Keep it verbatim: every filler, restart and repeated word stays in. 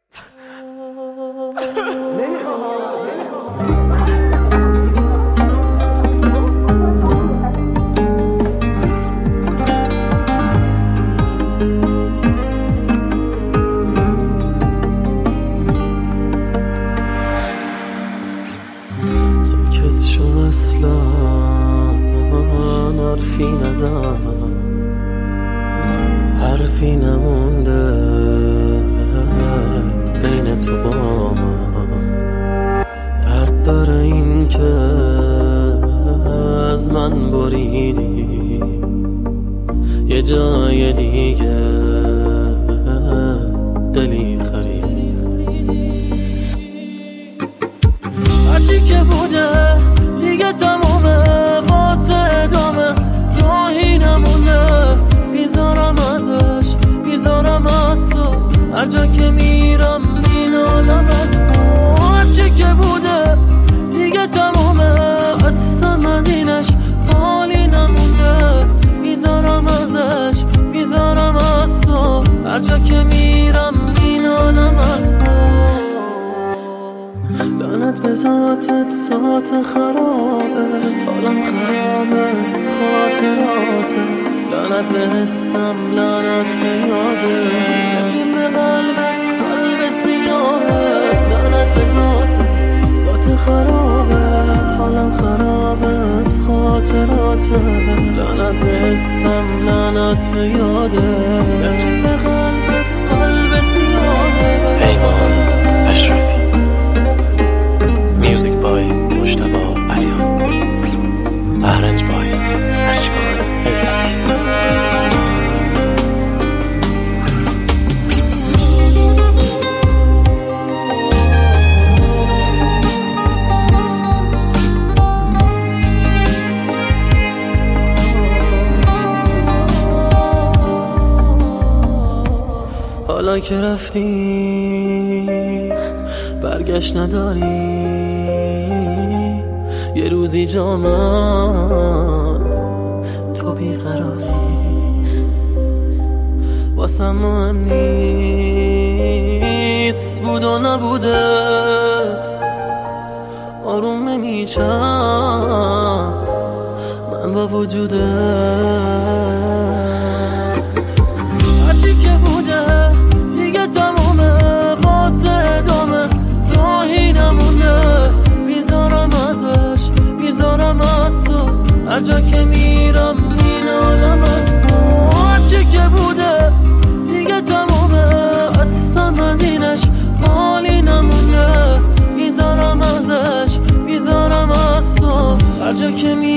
ساکت شو اصلا حرفی نزن، حرفی نمونده بین تو با من. درد داره این که از من بریدی یه جای دیگه دلی خرید. هرچی که بوده دیگه تمومه، واسه ادامه راهی نمونه. بیزارم ازش، بیزارم از تو، هر جا که میرم مینالم از تو. هرچی که بوده دیگه تمومه، اصلا از اینش حالی نمونده. بیزارم ازش، بیزارم از تو، هر جا که میرم مینالم از تو. لعنت به ذاتت، ذات خرابت، حالم خرابه از خاطراتت. لعنت به حسم، لعنت به یادت، نفرین به قلبت، قلب سیاهت. لعنت به ذاتت، ذات خرابت، حالم خرابه از خاطراتت. لعنت به حسم، لعنت به یادت، نفرین به قلبت، قلب سیاهت. پیمان اشرفی، میوزیک بای مجتبی علیان، ارنج بای اشکان عزتی. حالا که رفتی برگشت نداری، یه روزی جا من تو بیقراری. واسم مهم نیست بود و نبودت، آروم نمیشم من با وجودت. هرچی که بوده دیگه تمومه، واسه ادامه راهی نمونه. بیزارم ازش، بیزارم از تو، هر جا که میرم مینالم از تو. هرچی که بوده دیگه تمومه، اصلا از اینش حالی نمونه. بیزارم ازش، بیزارم از تو، هر جا که میرم